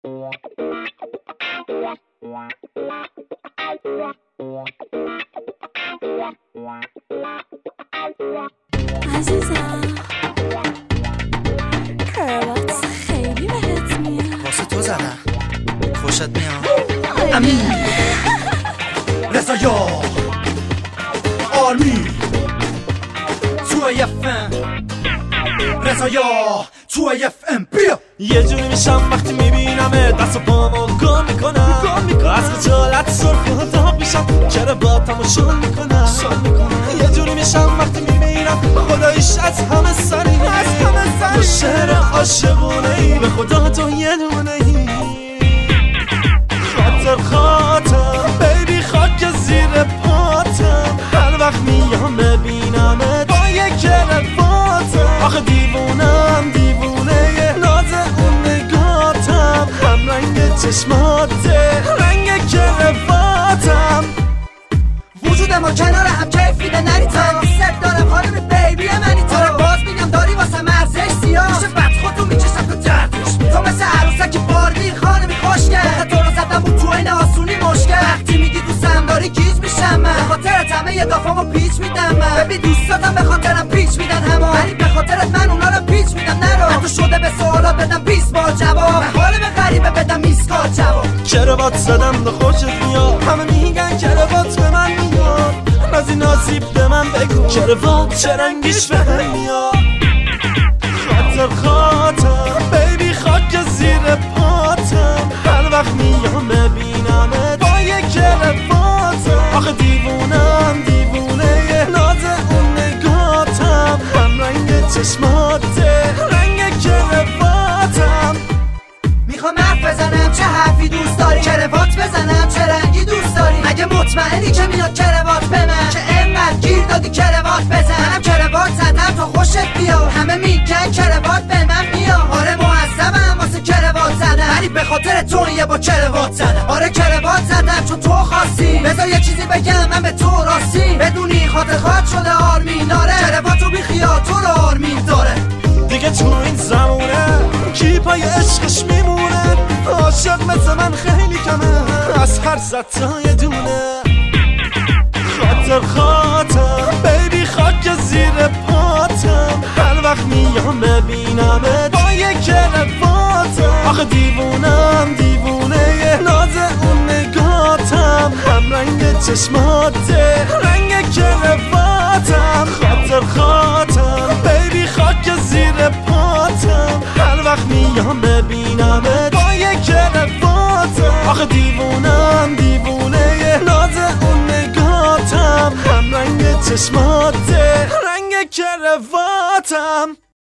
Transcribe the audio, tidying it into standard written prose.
عزیزم کروات خیلی بهت میاد. واسه تو زدم خوشت میاد. امین رضایا آرمی تو یفم رضایا تو یفم بیا. یه جوری میشم وقتی میبینمه دست و پامو گم میکنم از خجالت سرخ و داغ میشم چرا با تماشون میکنم یه جوری میشم وقتی میبینم خداییش از همه سری تو شعر عاشقونه ای به خدا تو یه دونه ای خاطر بیبی خاک زیر پاتم هر وقت میام ببینمت با یک کرواتم آخه دیوونم دیوونه ناز اون نگاتم هم رنگ چشماته رنگ کرواتم وجود ما کنار هم کیف میده نریتم دوست دارم خانم بیبی منی تو باز میگم داری واسه مرزش سیاه میشه بد خودو میکشم تو دردش تو مثل عروسک باربی خانمی خوشگل تو رو زدم بود تو این آسونی مشکل وقتی میگی دوستم داری گیج میشم من به خاطرت همه یه دافامو پیچ میدم من ببین دوستاتم به خاطرم پیچ میدن همه ولی به خاطرت من اونا رو پیچ میدم نرو حتی شده به سوالات بدم 20 بار جواب به حال به غریبه بدم میسکات جواب کروات زدم به خوشت میاد همه میگن کروات به من میاد نازی نازی به من بگو کروات چه رنگیش به هم میاد خاطر بیبی خاک زیر پاتم هر وقت میام ببینمت با یک کرواتم آخه دیوونم دیوونه ناز اون نگاتم هم رنگ چشماته رنگ کرواتم میخوام حرف بزنم چه حرفی دوست داری کروات بزنم چه رنگی دوست داری مگه مطمئنی که میاد کروات به من که انقدر گیر دادی کروات بزن منم کروات زدم تا خوشت بیاد همه میگن کروات به من میاد آره معذبم واسه کروات زدم ولی به خاطر تو یه با کروات زدم آره کروات زدم چون تو خواستی بذار یه چیزی بگم من به تو راستی بدونی خاطر خواهد شده آرمین داره کرواتو بی خیال تو رو آرمین داره دیگه تو این زمونه کی پای عشقش میمونه عاشق مثل من خیلی کمه از هر صد تا یه دونه خاطر بیبی خاک زیر پاتم هر وقت میام ببینمت با یک کرواتم آخه دیوونم دیوونه ناز اون نگاتم هم رنگ چشماته رنگ کرواتم خاطر بیبی خاک زیر پاتم هر وقت میام ببینمت با یک کرواتم آخه دیوونم دیوونه ناز اون نگاتم هم رنگ چشماته رنگ کرواتم